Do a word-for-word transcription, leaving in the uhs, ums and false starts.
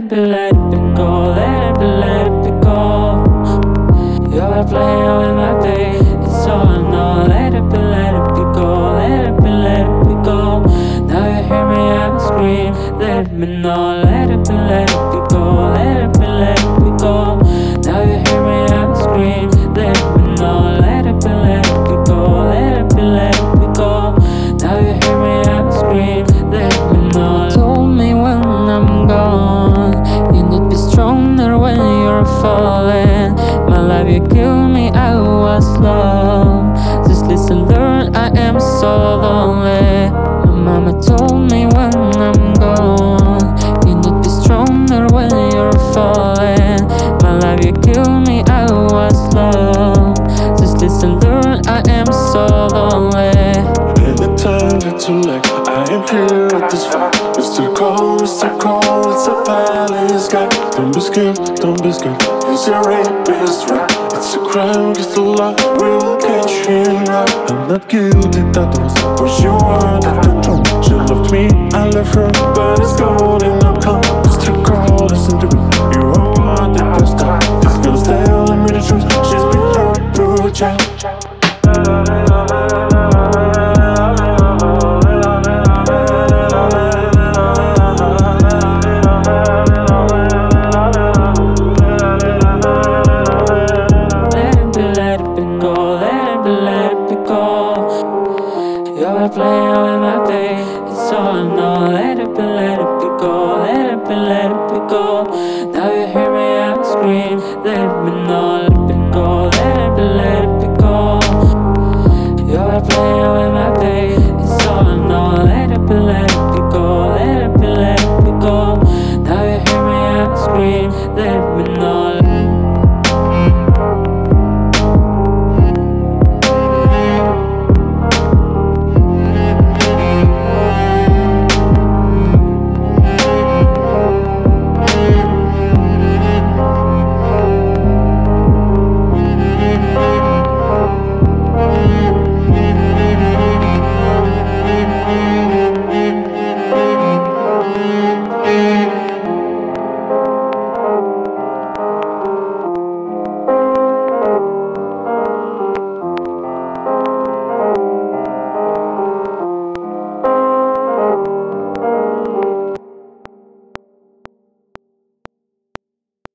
it be, let it be go, let it be, let it be go. You're playing with my pain, it's all I know. Let it be, let it be go, let it be, let it be go. Now you hear me, I scream, let me know. Let it be, let it be go, let it be, let it be go. Now you hear me, I scream, let me know. Let it be, let it be go, let it be, let it be go. Now you hear me, I scream, let me know. Told me when I'm gone, you need be stronger when you're falling. My life you give me, I was lost. Just listen, learn, I am so lonely. My mama told me when I'm gone, you need be stronger when you're falling. My life you give me, I was lost. Just listen, learn, I am so lonely. Anytime it's too late, I am here at this fight. Mister Cold, Mister Cold, it's a valley sky. Don't be scared, don't be scared. It's a rapist rap. It's a crime against the law. We will catch him right. I'm not guilty, that was what you wanted to do. She loved me, I love her, but it's gold in the cup. Mister Cold, listen to me. You are what the best time. This girl's telling me the truth. She's been hurt through a child. You're playing with my pain, it's all I know. Let it be, let it be go, let it be, let it be go.